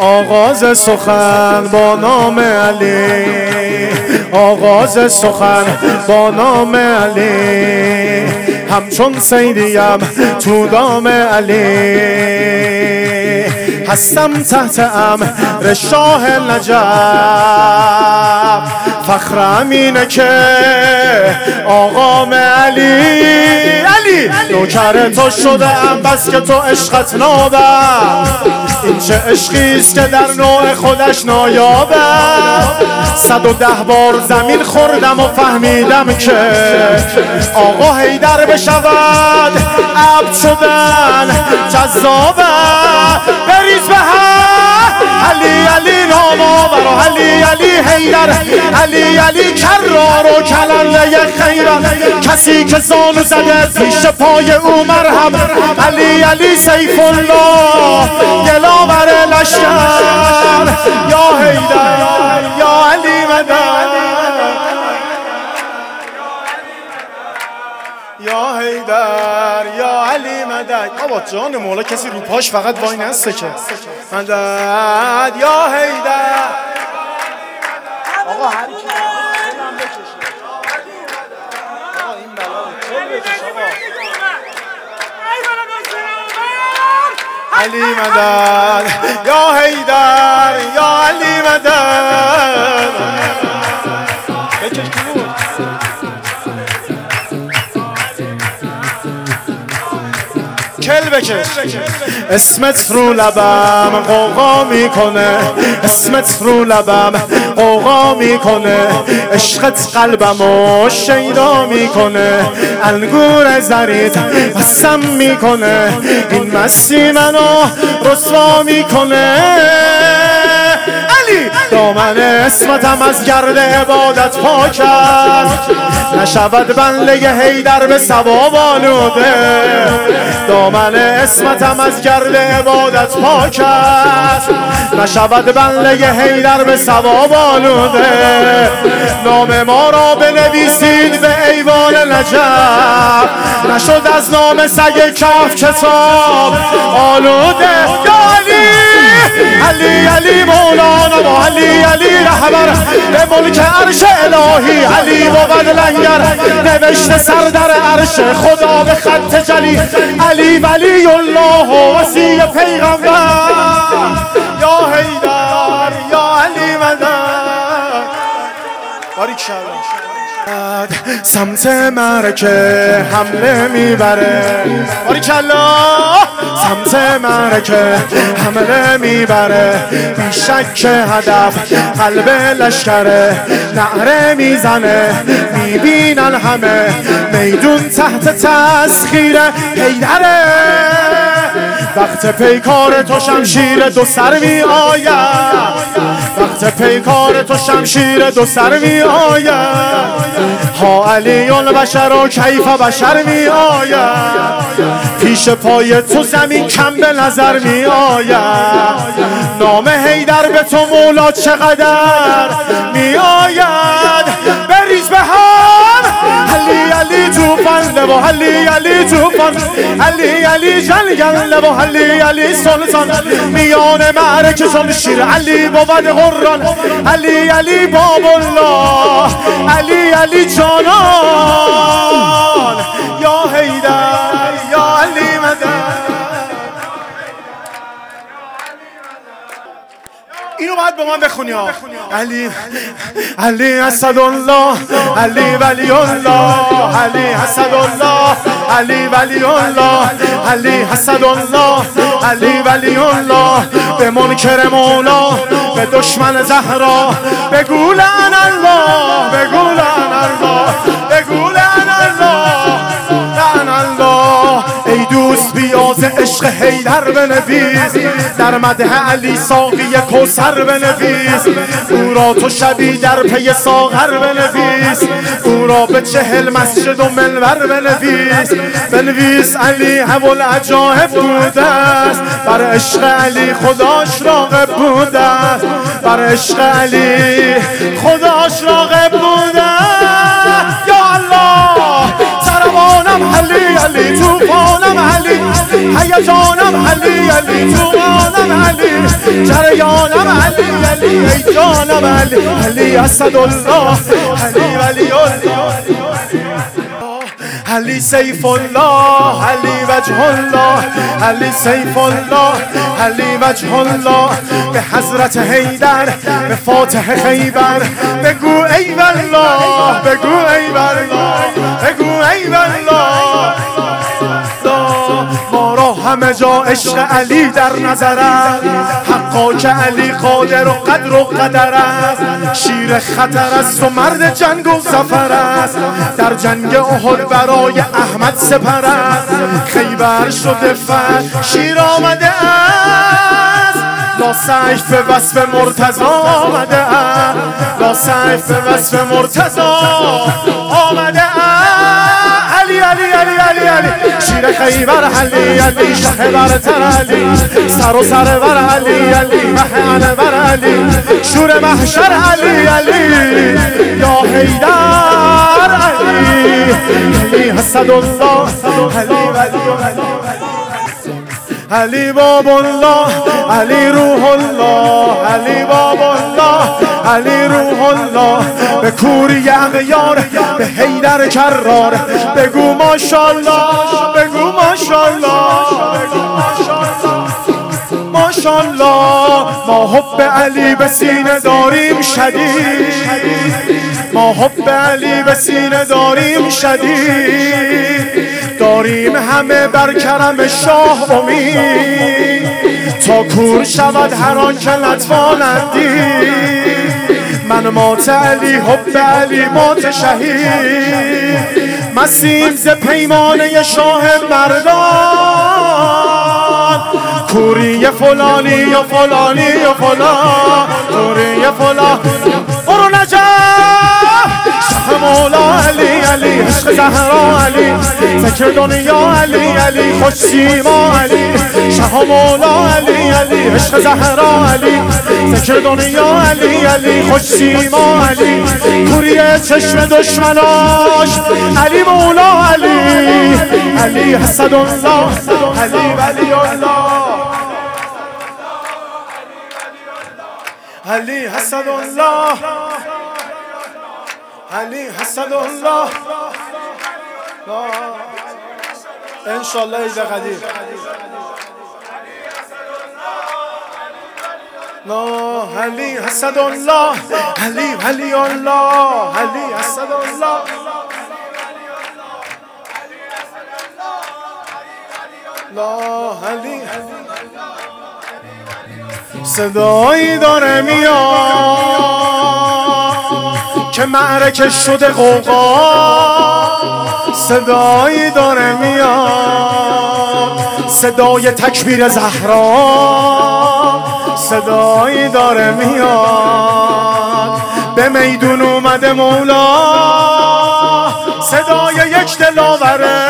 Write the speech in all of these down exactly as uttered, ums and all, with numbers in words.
آغاز سخن با نام علی، آغاز سخن با نام علی، همچون سیدیم تو دام علی، هستم تحت امر شاه نجف، فخرم اینه که آقام علی، علی نوکر تو شدم بس که تو عشقت نابم، این چه عشقیست که در نوع خودش نایابم، صد و ده بار زمین خوردم و فهمیدم که آقا حیدر بشود عبد شدن جذابه، بریز به هم علی علی نام آور، علی علی حیدر، علی علی کرار و کلله خیران، کسی که زانو زده پیش پای او مرهم، علی علی سیف الله دلاور لشکر، یا حیدر یا علی مدد، یا حیدر یا علی مدد. بابا جان مولا کسی رو پاش فقط وای نسته که مدد یا حیدر. آقا هر کی دلم بکشه، آقا این بلا رو چه بکش آقا. علی مدد یا حیدر یا علی مدد. بکش کی بود؟ کل بکش. اسمت رو لبم قوقا میکنه، اسمت رو لبم قوقا میکنه، عشقت قلبمو شیدا میکنه، انگور زرید بسم میکنه، این مستی منو رسوا میکنه، علی دامن اسمتم از گرد عبادت پاک است، نشود بنده حیدر به ثواب آلوده، دامن اسمتم از گرد عبادت پاک است، نشود بنده حیدر به ثواب آلوده، نام ما را بنویسید به ایوان نجف، نشد از نام سگ کف کتاب آلوده، یا علی علی علی مولانا و علی علی رهبر به ملک عرش الهی، علی بود لنگر نوشته سر در عرش خدا به خط جلی، علی ولی الله و وصی پیغمبر، یا حیدر یا علی مدد. باریکالله. سمت مرکه حمله میبره، باریکالله، سمت مرکه حمله میبره، بیشک هدف قلب لشکره، نعره میزنه میبینن همه، میدون تحت تسخیر حیدره، وقت پیکار تو شمشیر دو سر می آید، وقت پیکار تو شمشیر دو سر می آید، ها علی البشر و کیف بشر می آید، پیش پای تو زمین کم به نظر می آید، نام حیدر به تو مولا چقدر می آید، بریز به هم علی علی توفان و علی علی توفان، علی علی جنگل و علی علی سلطان، میان معرکه چون شیر علی بود قرآن، علی علی باب الله، علی علی جانان، یا حیدر یا علی مدد. اینو باید به من بخونی ها. علی علی اسد الله، علی ولی الله، علی اسد الله، علی ولی الله، علی اسد الله، علی ولی الله، به منکر مولا، به دشمن زهرا بگو لعن الله، بگو لعن الله، بگو لعن الله، لعن الله. ای دوست بیاز عشق حیدر بنویس، در مدح علی ساقی کوثر بنویس، او را تو شبی در پی ساغر بنویس، او را به چهل مسجد و منبر بنویس، بنویس علی هم العجایب بوده است، بر عشق علی خداش راغب بوده است، بر عشق علی خداش راغب بوده است، یا الله سرمانم علی علی توفانم علی هیجانم علی علی توانم علی جریانم علی علی ای جانم علی علی اسدالله علی ولی الله علی سیف الله علی وجه الله علی سیف الله علی وجه الله به حضرت حیدر به فاتح خیبر بگو ای والله بگو ای والله بگو ای والله ما را همه جا عشق علی در نظر است حقا که علی قادر و قدر و قدر است شیر خطر است و مرد جنگ و ظفر است در جنگ احد برای احمد سپر است خیبر شده فتح شیر آمده است لا سیف به وصف مرتضی آمده است لا سیف به وصف مرتضی آمده است علی علی علی علی علی شیر خیبر علی علی شه برتر علی سر و سر بر علی علی مه انور علی شور محشر علی علی یا حیدر علی علی اسدالله علی ولی علی باب الله علی روح الله علی باب الله علی روح الله به کوری اغیار به حیدر کرار بگو ماشاءالله بگو ماشاءالله ماشاءالله ما حب علی به سینه داریم شدید ما حب علی به سینه داریم شدید داریم همه بر کرم شاه امید تا کور شود هر آن که لطفانندی من مات علی حب علی مات شهید مسیم ز پیمانه شاه مردان کوری فلانی یا فلانی یا فلان کوری فلان برو نجف شه مولا علی علی عشق زهرا علی ذکر دنیا علی علی خوش سیما علی شه مولا علی علی عشق زهرا علی ذکر دنیا علی علی خوش سیما علی کوری چشم دشمناش علی مولا علی علی اسدالله علی ولی الله علی اسدالله علی اسدالله انشالله عید قدیر لا علی اسدالله علی ولی الله علی اسدالله لا علی صدایی داره میاد که معرکه شده غوغا صدایی داره میاد صدای تکبیر زهرا صدایی داره میاد به میدون اومده مولا صدای یک دلاوره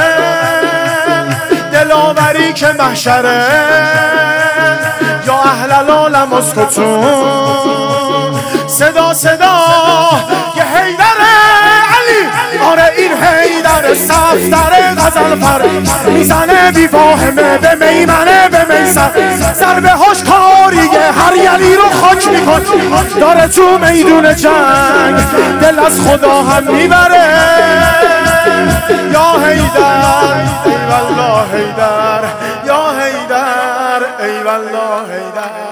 دلاوری که محشره یا اهل العالم اسکتون صدا صدا یه حیدر علی آره این حیدر صفدر غزل پر میزنه بی فاهمه به میمنه به میسر ضربه هاش کاریه هر یلی رو خاک میکن داره تو میدون جنگ دل از خدا هم میبره یا حیدر ای والله حیدر یا حیدر ای والله حیدر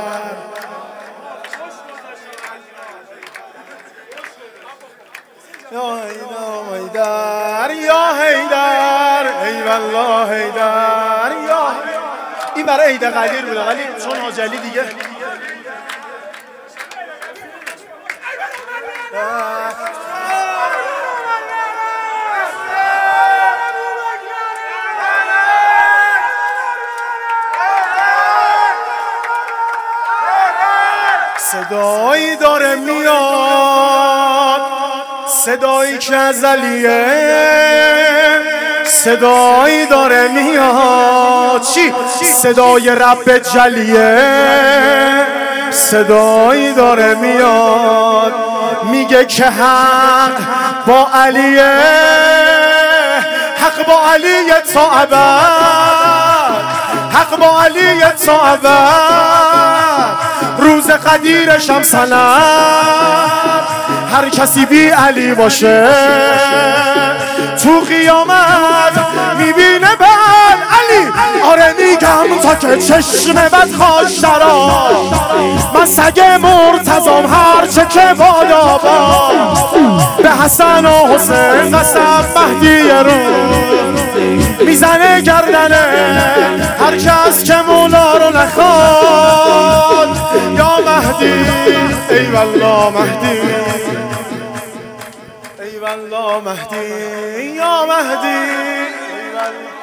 یا حیدر یا حیدر ای والله حیدر یا این برای عید قدیر بوده ولی چون آجلی دیگه صدایی داره میاد صدایی که از علیه صدایی داره میاد چی؟ صدای رب جلیه صدایی داره میاد میگه که حق با علیه حق با علی تا ابد، حق با علی تا ابد، روز قدیرش هم سند. هر کسی بی علی باشه تو قیامت میبینه بل علی. آره میگم تا که چشم بد خواش درآ، من سگ مرتضام هرچه که بادا با. به حسن و حسین قسم مهدی رو میزنه گردنه هر کس که مولا رو نخواد. یا مهدی ای والله مهدی، ای والله مهدی، یا مهدی ای والله.